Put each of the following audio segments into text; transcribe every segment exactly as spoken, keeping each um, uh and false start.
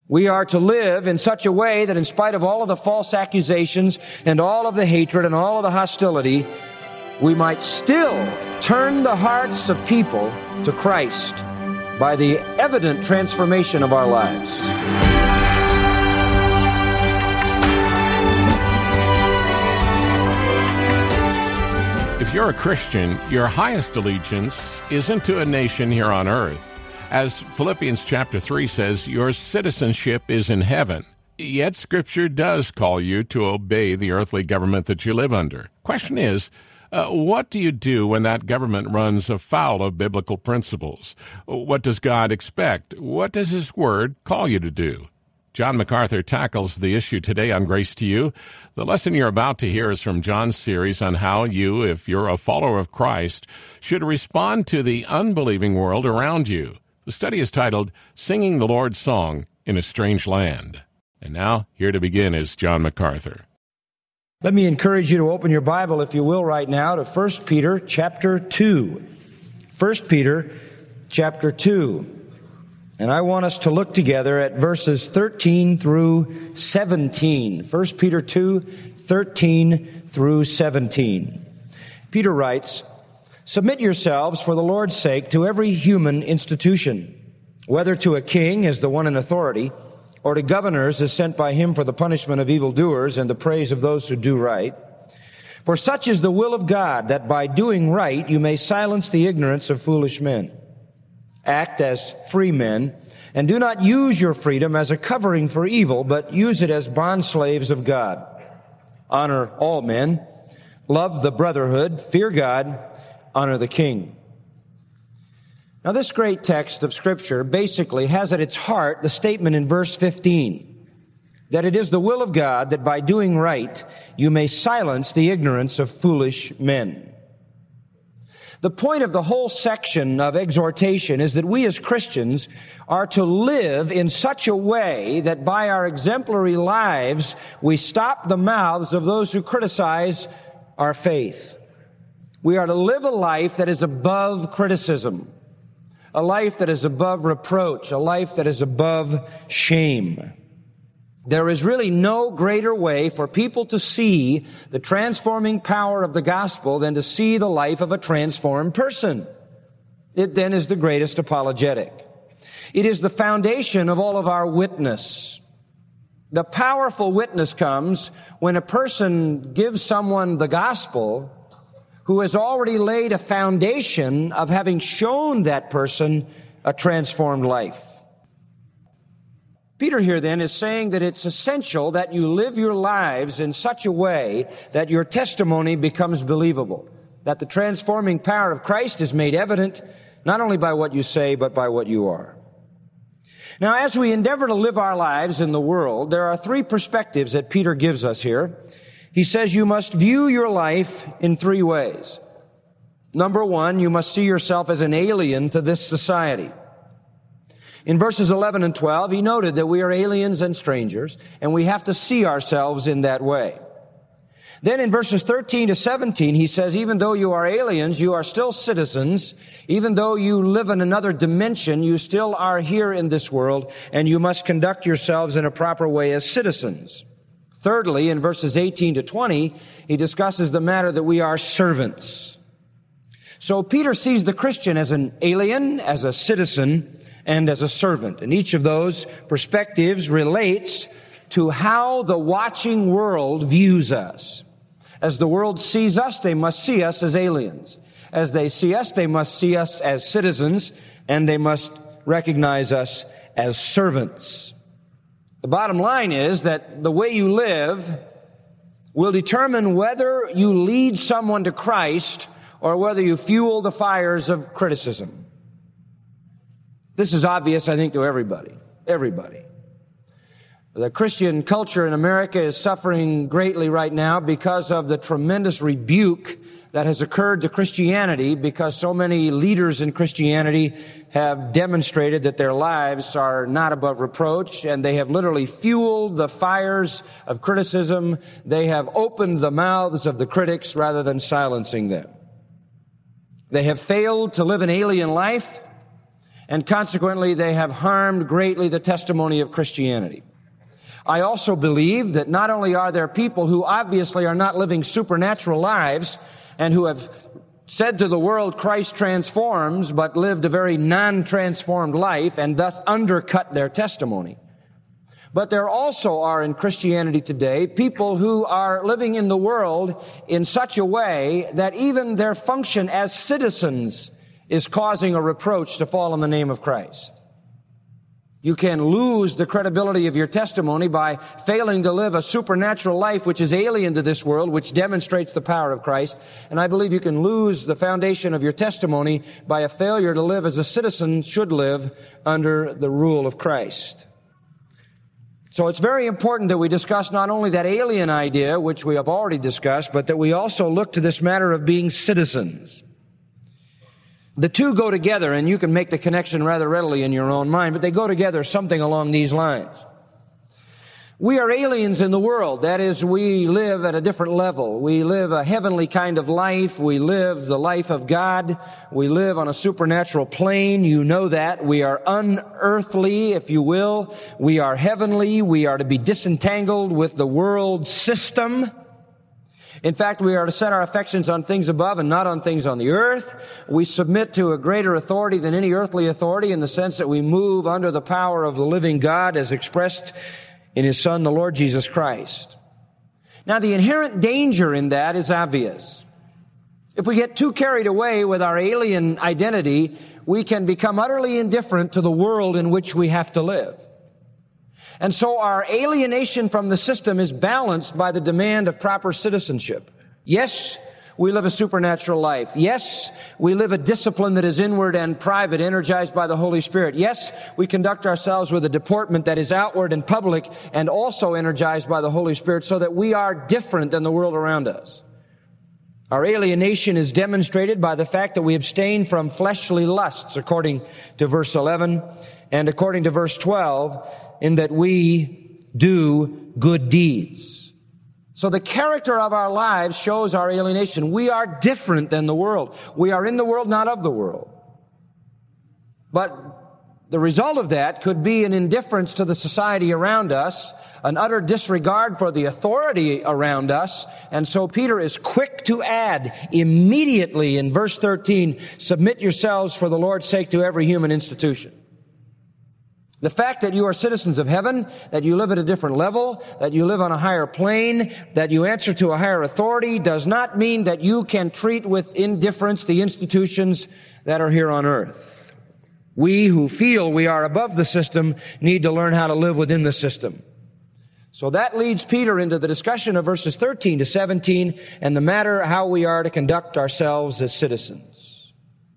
We are to live in such a way that in spite of all of the false accusations and all of the hatred and all of the hostility, we might still turn the hearts of people to Christ by the evident transformation of our lives. If you're a Christian, your highest allegiance isn't to a nation here on earth. As Philippians chapter three says, your citizenship is in heaven. Yet Scripture does call you to obey the earthly government that you live under. Question is, uh, what do you do when that government runs afoul of biblical principles? What does God expect? What does His Word call you to do? John MacArthur tackles the issue today on Grace to You. The lesson you're about to hear is from John's series on how you, if you're a follower of Christ, should respond to the unbelieving world around you. The study is titled, Singing the Lord's Song in a Strange Land. And now, here to begin is John MacArthur. Let me encourage you to open your Bible, if you will, right now to First Peter chapter two. First Peter chapter two. And I want us to look together at verses thirteen through seventeen. First Peter two, thirteen through seventeen. Peter writes, Submit yourselves for the Lord's sake to every human institution, whether to a king as the one in authority, or to governors as sent by him for the punishment of evildoers and the praise of those who do right. For such is the will of God, that by doing right you may silence the ignorance of foolish men. Act as free men, and do not use your freedom as a covering for evil, but use it as bondslaves of God. Honor all men, love the brotherhood, fear God, honor the king. Now, this great text of Scripture basically has at its heart the statement in verse fifteen, that it is the will of God that by doing right you may silence the ignorance of foolish men. The point of the whole section of exhortation is that we as Christians are to live in such a way that by our exemplary lives we stop the mouths of those who criticize our faith. We are to live a life that is above criticism, a life that is above reproach, a life that is above shame. There is really no greater way for people to see the transforming power of the gospel than to see the life of a transformed person. It then is the greatest apologetic. It is the foundation of all of our witness. The powerful witness comes when a person gives someone the gospel who has already laid a foundation of having shown that person a transformed life. Peter here then is saying that it's essential that you live your lives in such a way that your testimony becomes believable, that the transforming power of Christ is made evident not only by what you say, but by what you are. Now, as we endeavor to live our lives in the world, there are three perspectives that Peter gives us here. He says you must view your life in three ways. Number one, you must see yourself as an alien to this society. In verses eleven and twelve, he noted that we are aliens and strangers, and we have to see ourselves in that way. Then in verses thirteen to seventeen, he says, even though you are aliens, you are still citizens. Even though you live in another dimension, you still are here in this world, and you must conduct yourselves in a proper way as citizens. Thirdly, in verses eighteen to twenty, he discusses the matter that we are servants. So Peter sees the Christian as an alien, as a citizen, and as a servant. And each of those perspectives relates to how the watching world views us. As the world sees us, they must see us as aliens. As they see us, they must see us as citizens, and they must recognize us as servants. The bottom line is that the way you live will determine whether you lead someone to Christ or whether you fuel the fires of criticism. This is obvious, I think, to everybody. Everybody. The Christian culture in America is suffering greatly right now because of the tremendous rebuke that has occurred to Christianity, because so many leaders in Christianity have demonstrated that their lives are not above reproach, and they have literally fueled the fires of criticism. They have opened the mouths of the critics rather than silencing them. They have failed to live an alien life, and consequently they have harmed greatly the testimony of Christianity. I also believe that not only are there people who obviously are not living supernatural lives and who have said to the world Christ transforms, but lived a very non-transformed life and thus undercut their testimony. But there also are in Christianity today people who are living in the world in such a way that even their function as citizens is causing a reproach to fall on the name of Christ. You can lose the credibility of your testimony by failing to live a supernatural life which is alien to this world, which demonstrates the power of Christ. And I believe you can lose the foundation of your testimony by a failure to live as a citizen should live under the rule of Christ. So it's very important that we discuss not only that alien idea, which we have already discussed, but that we also look to this matter of being citizens. The two go together, and you can make the connection rather readily in your own mind, but they go together something along these lines. We are aliens in the world. That is, we live at a different level. We live a heavenly kind of life. We live the life of God. We live on a supernatural plane. You know that. We are unearthly, if you will. We are heavenly. We are to be disentangled with the world system. In fact, we are to set our affections on things above and not on things on the earth. We submit to a greater authority than any earthly authority in the sense that we move under the power of the living God as expressed in His Son, the Lord Jesus Christ. Now, the inherent danger in that is obvious. If we get too carried away with our alien identity, we can become utterly indifferent to the world in which we have to live. And so our alienation from the system is balanced by the demand of proper citizenship. Yes, we live a supernatural life. Yes, we live a discipline that is inward and private, energized by the Holy Spirit. Yes, we conduct ourselves with a deportment that is outward and public and also energized by the Holy Spirit so that we are different than the world around us. Our alienation is demonstrated by the fact that we abstain from fleshly lusts, according to verse eleven, and according to verse twelve, in that we do good deeds. So the character of our lives shows our alienation. We are different than the world. We are in the world, not of the world. But the result of that could be an indifference to the society around us, an utter disregard for the authority around us. And so Peter is quick to add immediately in verse thirteen, submit yourselves for the Lord's sake to every human institution. The fact that you are citizens of heaven, that you live at a different level, that you live on a higher plane, that you answer to a higher authority does not mean that you can treat with indifference the institutions that are here on earth. We who feel we are above the system need to learn how to live within the system. So that leads Peter into the discussion of verses thirteen to seventeen and the matter how we are to conduct ourselves as citizens.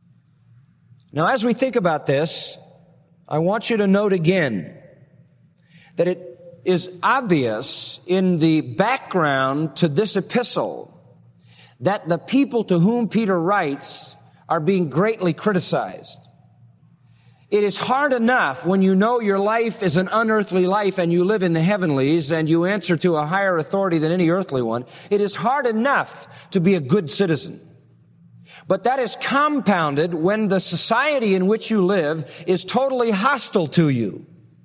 Now, as we think about this, I want you to note again that it is obvious in the background to this epistle that the people to whom Peter writes are being greatly criticized. It is hard enough when you know your life is an unearthly life and you live in the heavenlies and you answer to a higher authority than any earthly one. It is hard enough to be a good citizen. But that is compounded when the society in which you live is totally hostile to you.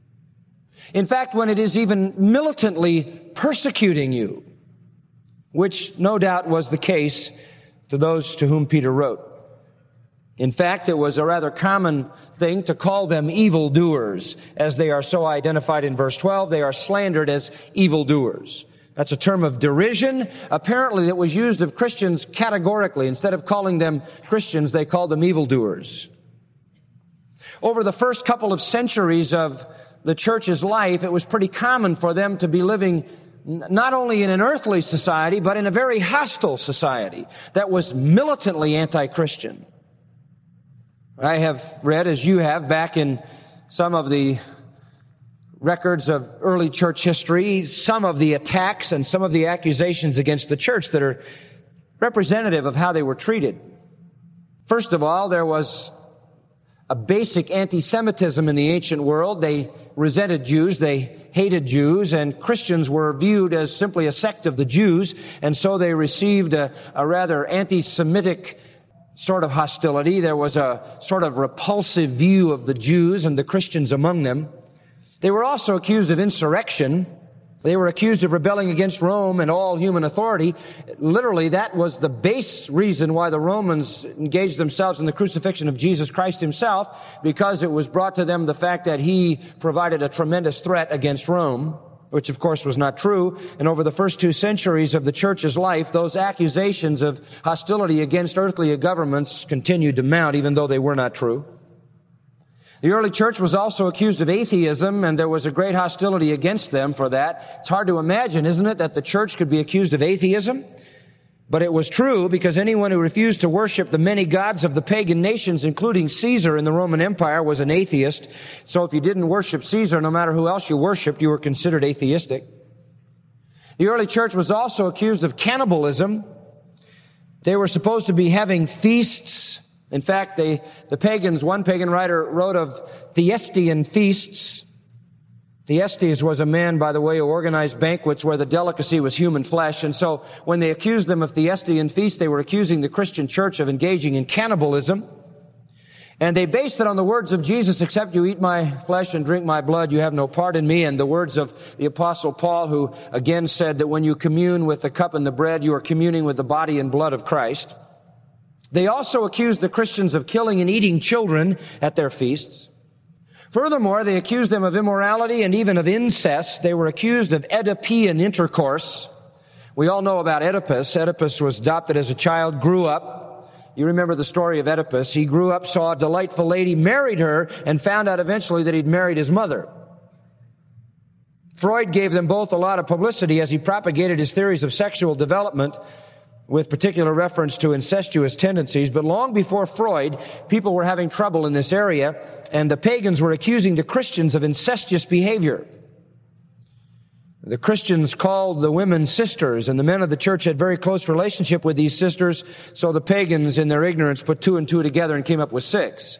In fact, when it is even militantly persecuting you, which no doubt was the case to those to whom Peter wrote. In fact, it was a rather common thing to call them evildoers, as they are so identified in verse twelve. They are slandered as evildoers. That's a term of derision, apparently, that was used of Christians categorically. Instead of calling them Christians, they called them evildoers. Over the first couple of centuries of the church's life, it was pretty common for them to be living not only in an earthly society, but in a very hostile society that was militantly anti-Christian. I have read, as you have, back in some of the records of early church history, some of the attacks and some of the accusations against the church that are representative of how they were treated. First of all, there was a basic anti-Semitism in the ancient world. They resented Jews, they hated Jews, and Christians were viewed as simply a sect of the Jews, and so they received a, a rather anti-Semitic sort of hostility. There was a sort of repulsive view of the Jews and the Christians among them. They were also accused of insurrection. They were accused of rebelling against Rome and all human authority. Literally, that was the base reason why the Romans engaged themselves in the crucifixion of Jesus Christ himself, because it was brought to them the fact that he provided a tremendous threat against Rome, which of course was not true. And over the first two centuries of the church's life, those accusations of hostility against earthly governments continued to mount, even though they were not true. The early church was also accused of atheism, and there was a great hostility against them for that. It's hard to imagine, isn't it, that the church could be accused of atheism? But it was true, because anyone who refused to worship the many gods of the pagan nations, including Caesar in the Roman Empire, was an atheist. So if you didn't worship Caesar, no matter who else you worshiped, you were considered atheistic. The early church was also accused of cannibalism. They were supposed to be having feasts. In fact, they, the pagans, one pagan writer wrote of Theestian feasts. Thyestes was a man, by the way, who organized banquets where the delicacy was human flesh. And so when they accused them of Theestian feasts, they were accusing the Christian church of engaging in cannibalism. And they based it on the words of Jesus, except you eat my flesh and drink my blood, you have no part in me. And the words of the Apostle Paul, who again said that when you commune with the cup and the bread, you are communing with the body and blood of Christ. They also accused the Christians of killing and eating children at their feasts. Furthermore, they accused them of immorality and even of incest. They were accused of Oedipian intercourse. We all know about Oedipus. Oedipus was adopted as a child, grew up. You remember the story of Oedipus. He grew up, saw a delightful lady, married her, and found out eventually that he'd married his mother. Freud gave them both a lot of publicity as he propagated his theories of sexual development, with particular reference to incestuous tendencies. But long before Freud, people were having trouble in this area, and the pagans were accusing the Christians of incestuous behavior. The Christians called the women sisters, and the men of the church had very close relationship with these sisters, so the pagans, in their ignorance, put two and two together and came up with six.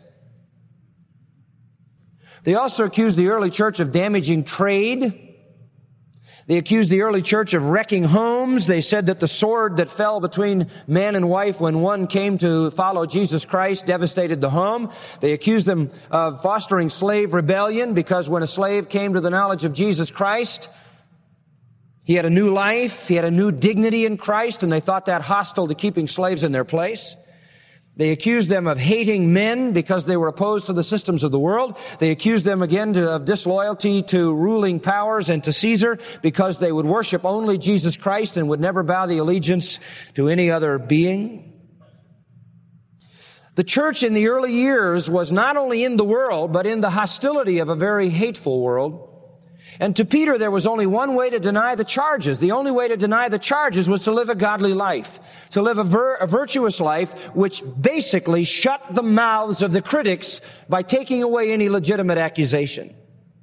They also accused the early church of damaging trade. They accused the early church of wrecking homes. They said that the sword that fell between man and wife when one came to follow Jesus Christ devastated the home. They accused them of fostering slave rebellion, because when a slave came to the knowledge of Jesus Christ, he had a new life, he had a new dignity in Christ, and they thought that hostile to keeping slaves in their place. They accused them of hating men because they were opposed to the systems of the world. They accused them again to, of disloyalty to ruling powers and to Caesar because they would worship only Jesus Christ and would never bow the allegiance to any other being. The church in the early years was not only in the world, but in the hostility of a very hateful world. And to Peter, there was only one way to deny the charges. The only way to deny the charges was to live a godly life, to live a, vir- a virtuous life, which basically shut the mouths of the critics by taking away any legitimate accusation.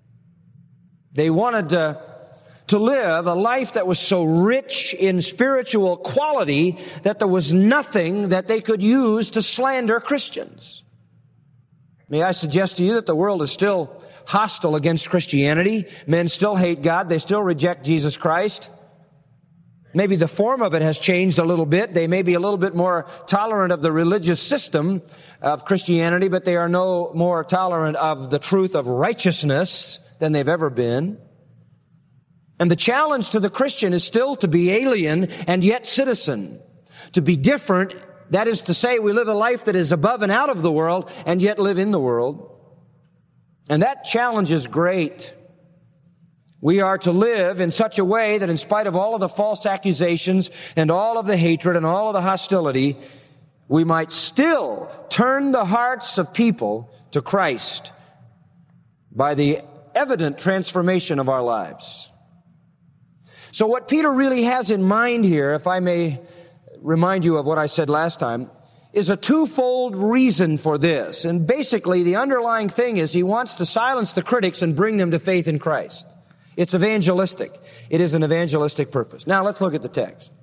They wanted to, to live a life that was so rich in spiritual quality that there was nothing that they could use to slander Christians. May I suggest to you that the world is still hostile against Christianity. Men still hate God. They still reject Jesus Christ. Maybe the form of it has changed a little bit. They may be a little bit more tolerant of the religious system of Christianity, but they are no more tolerant of the truth of righteousness than they've ever been. And the challenge to the Christian is still to be alien and yet citizen. To be different, that is to say, we live a life that is above and out of the world and yet live in the world. And that challenge is great. We are to live in such a way that in spite of all of the false accusations and all of the hatred and all of the hostility, we might still turn the hearts of people to Christ by the evident transformation of our lives. So what Peter really has in mind here, if I may remind you of what I said last time, is a twofold reason for this. And basically, the underlying thing is he wants to silence the critics and bring them to faith in Christ. It's evangelistic. It is an evangelistic purpose. Now, let's look at the text.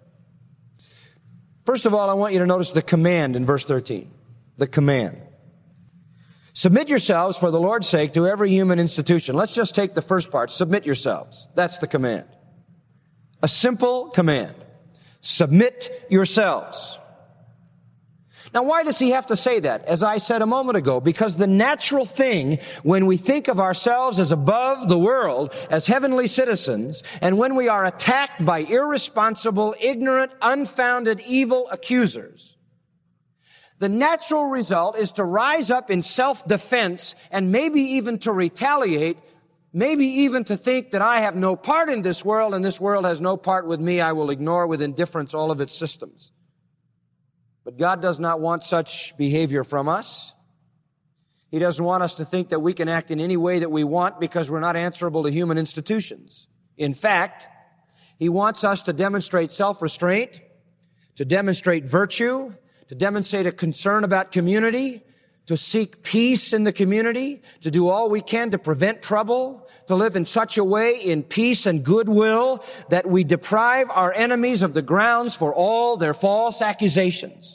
First of all, I want you to notice the command in verse thirteen. The command. Submit yourselves for the Lord's sake to every human institution. Let's just take the first part. Submit yourselves. That's the command. A simple command. Submit yourselves. Now, why does he have to say that? As I said a moment ago, because the natural thing when we think of ourselves as above the world, as heavenly citizens, and when we are attacked by irresponsible, ignorant, unfounded, evil accusers, the natural result is to rise up in self-defense and maybe even to retaliate, maybe even to think that I have no part in this world and this world has no part with me. I will ignore with indifference all of its systems. But God does not want such behavior from us. He doesn't want us to think that we can act in any way that we want because we're not answerable to human institutions. In fact, He wants us to demonstrate self-restraint, to demonstrate virtue, to demonstrate a concern about community, to seek peace in the community, to do all we can to prevent trouble, to live in such a way in peace and goodwill that we deprive our enemies of the grounds for all their false accusations.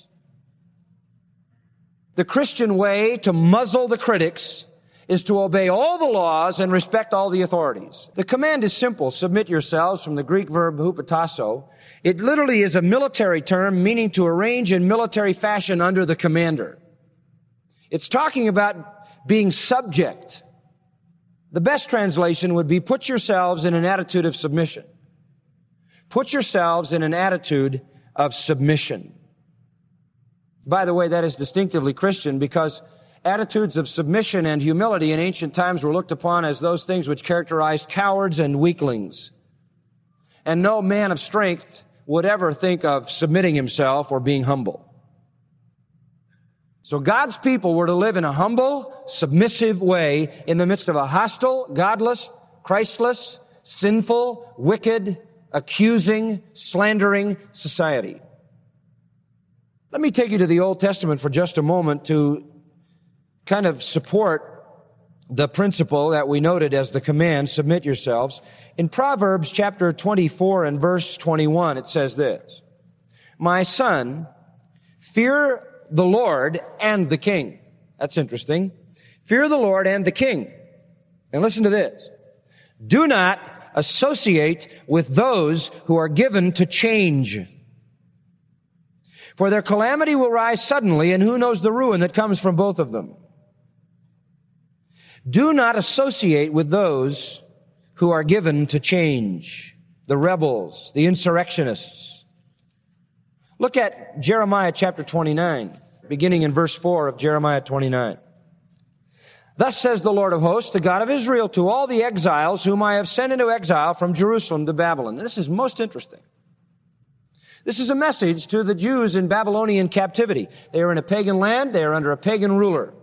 The Christian way to muzzle the critics is to obey all the laws and respect all the authorities. The command is simple. Submit yourselves, from the Greek verb hupotasso. It literally is a military term meaning to arrange in military fashion under the commander. It's talking about being subject. The best translation would be put yourselves in an attitude of submission. Put yourselves in an attitude of submission. By the way, that is distinctively Christian because attitudes of submission and humility in ancient times were looked upon as those things which characterized cowards and weaklings. And no man of strength would ever think of submitting himself or being humble. So God's people were to live in a humble, submissive way in the midst of a hostile, godless, Christless, sinful, wicked, accusing, slandering society. Let me take you to the Old Testament for just a moment to kind of support the principle that we noted as the command, submit yourselves. In Proverbs chapter twenty-four and verse twenty-one, it says this, "My son, fear the Lord and the king." That's interesting. Fear the Lord and the king. And listen to this. "Do not associate with those who are given to change. For their calamity will rise suddenly, and who knows the ruin that comes from both of them." Do not associate with those who are given to change, the rebels, the insurrectionists. Look at Jeremiah chapter twenty-nine, beginning in verse four of Jeremiah twenty-nine. "Thus says the Lord of hosts, the God of Israel, to all the exiles whom I have sent into exile from Jerusalem to Babylon." This is most interesting. This is a message to the Jews in Babylonian captivity. They are in a pagan land. They are under a pagan ruler.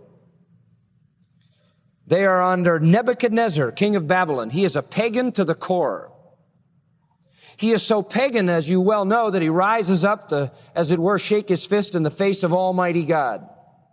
They are under Nebuchadnezzar, king of Babylon. He is a pagan to the core. He is so pagan, as you well know, that he rises up to, as it were, shake his fist in the face of Almighty God.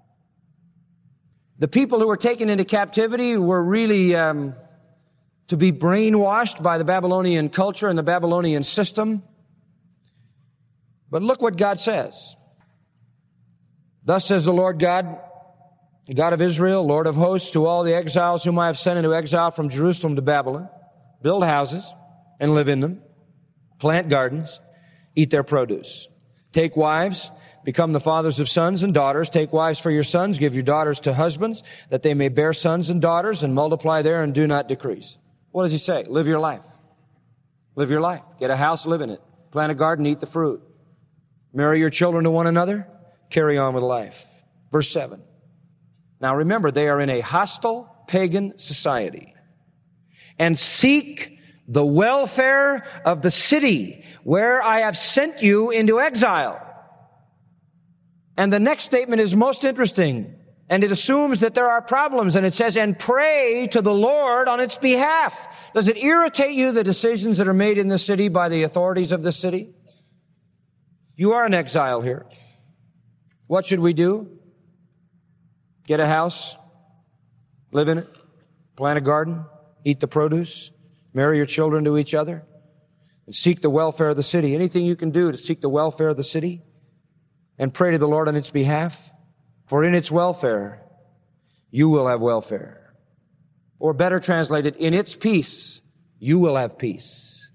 The people who were taken into captivity were really um, to be brainwashed by the Babylonian culture and the Babylonian system. But look what God says. "Thus says the Lord God, the God of Israel, Lord of hosts, to all the exiles whom I have sent into exile from Jerusalem to Babylon, build houses and live in them, plant gardens, eat their produce. Take wives, become the fathers of sons and daughters. Take wives for your sons, give your daughters to husbands, that they may bear sons and daughters and multiply there and do not decrease." What does he say? Live your life. Live your life. Get a house, live in it. Plant a garden, eat the fruit. Marry your children to one another. Carry on with life. Verse seven. Now remember, they are in a hostile pagan society. "And seek the welfare of the city where I have sent you into exile." And the next statement is most interesting. And it assumes that there are problems. And it says, "And pray to the Lord on its behalf." Does it irritate you, the decisions that are made in the city by the authorities of the city? You are in exile here. What should we do? Get a house, live in it, plant a garden, eat the produce, marry your children to each other, and seek the welfare of the city. Anything you can do to seek the welfare of the city and pray to the Lord on its behalf, for in its welfare you will have welfare. Or better translated, in its peace you will have peace.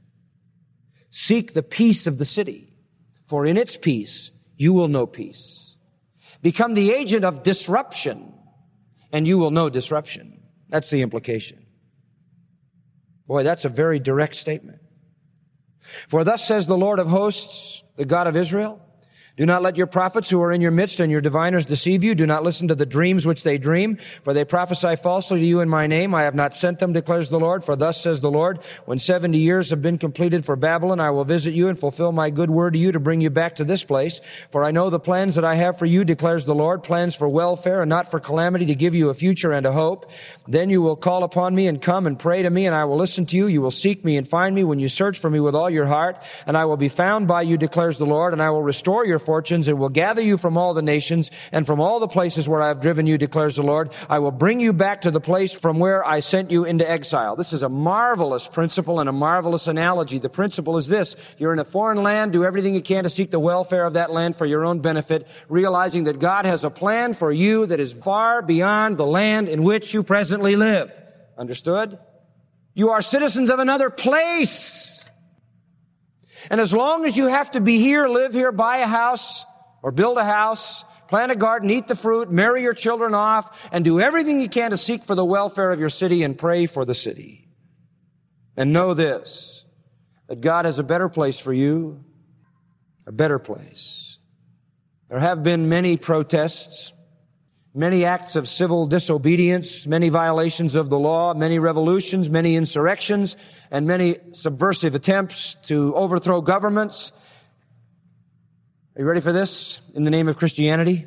Seek the peace of the city, for in its peace you will know peace. Become the agent of disruption, and you will know disruption. That's the implication. Boy, that's a very direct statement. For thus says the Lord of hosts, the God of Israel, do not let your prophets who are in your midst and your diviners deceive you. Do not listen to the dreams which they dream, for they prophesy falsely to you in my name. I have not sent them, declares the Lord. For thus says the Lord, when seventy years have been completed for Babylon, I will visit you and fulfill my good word to you to bring you back to this place. For I know the plans that I have for you, declares the Lord, plans for welfare and not for calamity, to give you a future and a hope. Then you will call upon me and come and pray to me, and I will listen to you. You will seek me and find me when you search for me with all your heart, and I will be found by you, declares the Lord, and I will restore your fortunes and will gather you from all the nations and from all the places where I have driven you, declares the Lord. I will bring you back to the place from where I sent you into exile. This is a marvelous principle and a marvelous analogy. The principle is this: you're in a foreign land, do everything you can to seek the welfare of that land for your own benefit, realizing that God has a plan for you that is far beyond the land in which you presently live. Understood? You are citizens of another place. And as long as you have to be here, live here, buy a house, or build a house, plant a garden, eat the fruit, marry your children off, and do everything you can to seek for the welfare of your city and pray for the city. And know this, that God has a better place for you, a better place. There have been many protests, many acts of civil disobedience, many violations of the law, many revolutions, many insurrections, and many subversive attempts to overthrow governments. Are you ready for this? In the name of Christianity?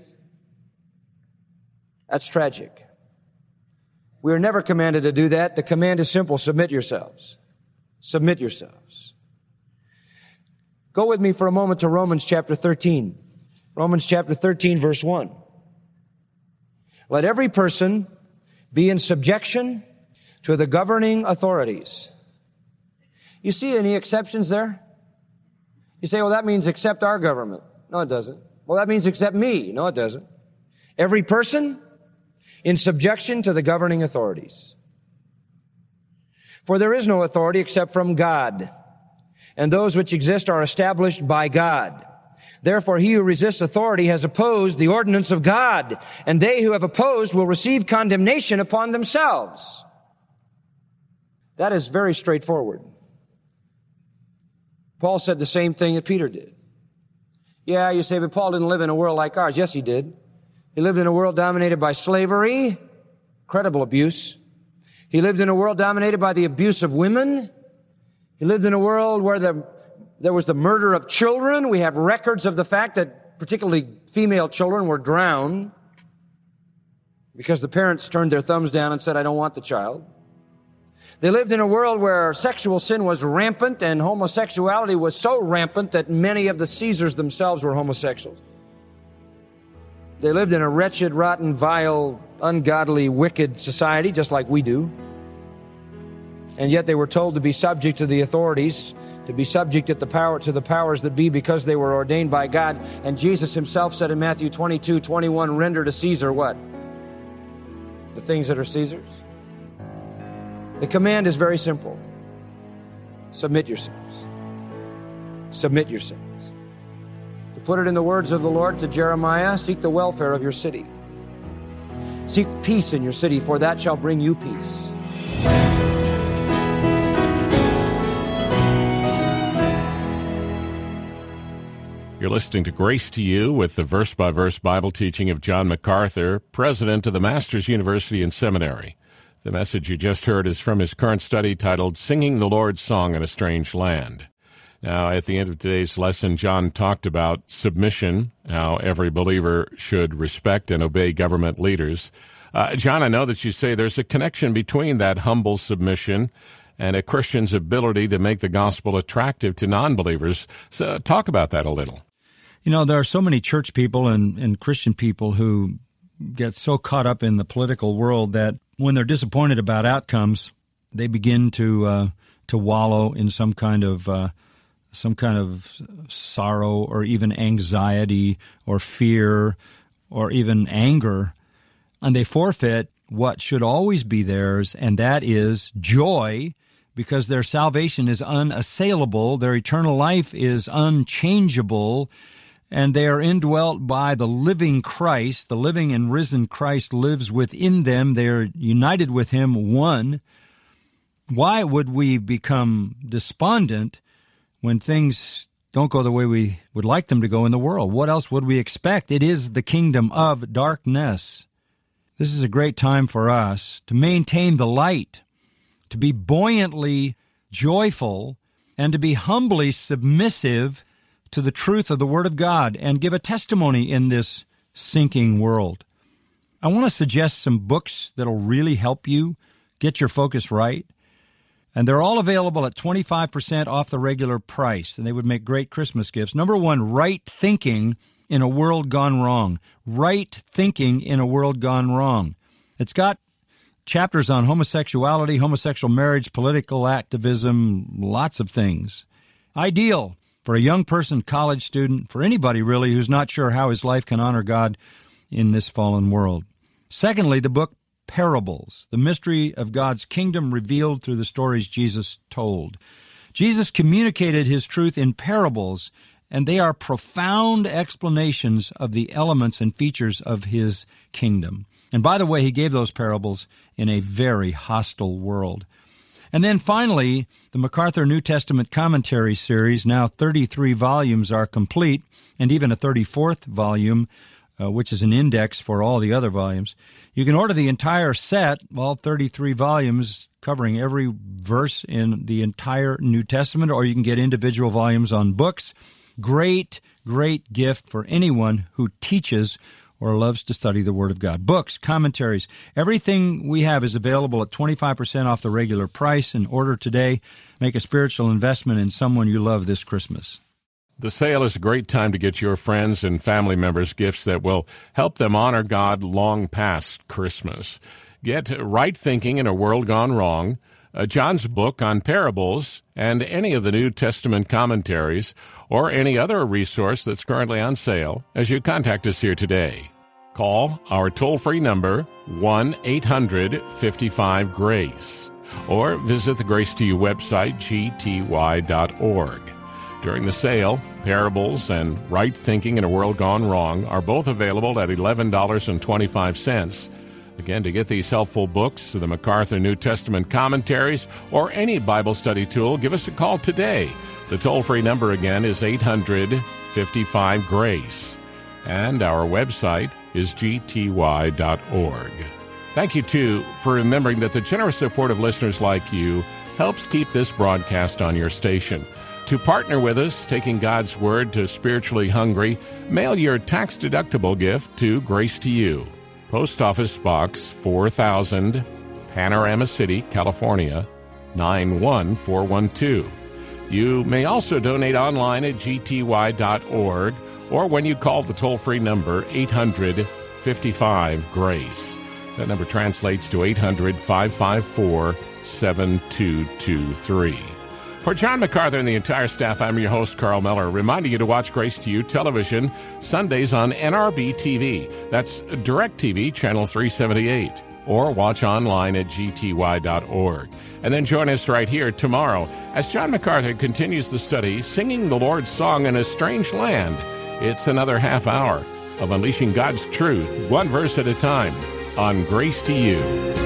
That's tragic. We are never commanded to do that. The command is simple: submit yourselves. Submit yourselves. Go with me for a moment to Romans chapter thirteen. Romans chapter thirteen, verse one. Let every person be in subjection to the governing authorities. You see any exceptions there? You say, well, that means accept our government. No, it doesn't. Well, that means accept me. No, it doesn't. Every person in subjection to the governing authorities. For there is no authority except from God, and those which exist are established by God. Therefore, he who resists authority has opposed the ordinance of God, and they who have opposed will receive condemnation upon themselves. That is very straightforward. Paul said the same thing that Peter did. Yeah, you say, but Paul didn't live in a world like ours. Yes, he did. He lived in a world dominated by slavery, incredible abuse. He lived in a world dominated by the abuse of women. He lived in a world where the, there was the murder of children. We have records of the fact that particularly female children were drowned because the parents turned their thumbs down and said, I don't want the child. They lived in a world where sexual sin was rampant and homosexuality was so rampant that many of the Caesars themselves were homosexuals. They lived in a wretched, rotten, vile, ungodly, wicked society, just like we do. And yet they were told to be subject to the authorities, to be subject at the power, to the powers that be, because they were ordained by God. And Jesus himself said in Matthew twenty-two twenty-one, render to Caesar what? The things that are Caesar's. The command is very simple. Submit yourselves. Submit yourselves. To put it in the words of the Lord to Jeremiah, seek the welfare of your city. Seek peace in your city, for that shall bring you peace. You're listening to Grace to You with the verse-by-verse Bible teaching of John MacArthur, president of the Masters University and Seminary. The message you just heard is from his current study titled Singing the Lord's Song in a Strange Land. Now, at the end of today's lesson, John talked about submission, how every believer should respect and obey government leaders. Uh, John, I know that you say there's a connection between that humble submission and a Christian's ability to make the gospel attractive to non-believers. So talk about that a little. You know, there are so many church people and, and Christian people who get so caught up in the political world that when they're disappointed about outcomes, they begin to uh, to wallow in some kind of uh, some kind of sorrow or even anxiety or fear or even anger, and they forfeit what should always be theirs, and that is joy, because their salvation is unassailable, their eternal life is unchangeable, and they are indwelt by the living Christ. The living and risen Christ lives within them. They are united with him, one. Why would we become despondent when things don't go the way we would like them to go in the world? What else would we expect? It is the kingdom of darkness. This is a great time for us to maintain the light, to be buoyantly joyful, and to be humbly submissive to the truth of the Word of God and give a testimony in this sinking world. I want to suggest some books that will really help you get your focus right. And they're all available at twenty-five percent off the regular price, and they would make great Christmas gifts. Number one, Right Thinking in a World Gone Wrong. Right Thinking in a World Gone Wrong. It's got chapters on homosexuality, homosexual marriage, political activism, lots of things. Ideal for a young person, college student, for anybody really who's not sure how his life can honor God in this fallen world. Secondly, the book Parables, the mystery of God's kingdom revealed through the stories Jesus told. Jesus communicated his truth in parables, and they are profound explanations of the elements and features of his kingdom. And by the way, he gave those parables in a very hostile world. And then finally, the MacArthur New Testament Commentary Series, now thirty-three volumes are complete, and even a thirty-fourth volume, uh, which is an index for all the other volumes. You can order the entire set, all thirty-three volumes, covering every verse in the entire New Testament, or you can get individual volumes on books. Great, great gift for anyone who teaches or loves to study the Word of God. Books, commentaries, everything we have is available at twenty-five percent off the regular price. And order today. Make a spiritual investment in someone you love this Christmas. The sale is a great time to get your friends and family members gifts that will help them honor God long past Christmas. Get Right Thinking in a World Gone Wrong, uh, John's book on parables, and any of the New Testament commentaries, or any other resource that's currently on sale as you contact us here today. Call our toll-free number, one eight hundred fifty-five GRACE, or visit the Grace to You website, g t y dot org. During the sale, Parables and Right Thinking in a World Gone Wrong are both available at eleven dollars and twenty-five cents. Again, to get these helpful books, the MacArthur New Testament commentaries, or any Bible study tool, give us a call today. The toll-free number again is eight hundred fifty-five GRACE, and our website is g t y dot org. Thank you, too, for remembering that the generous support of listeners like you helps keep this broadcast on your station. To partner with us, taking God's Word to spiritually hungry, mail your tax-deductible gift to Grace to You, Post Office Box four thousand, Panorama City, California, nine one four one two. You may also donate online at g t y dot org or when you call the toll-free number eight hundred fifty-five GRACE. That number translates to eight hundred, five five four, seven two two three. For John MacArthur and the entire staff, I'm your host, Carl Miller, reminding you to watch Grace to You television Sundays on N R B T V. That's DirecTV, Channel three seventy-eight. Or watch online at g t y dot org. And then join us right here tomorrow as John MacArthur continues the study, Singing the Lord's Song in a Strange Land. It's another half hour of unleashing God's truth, one verse at a time, on Grace to You.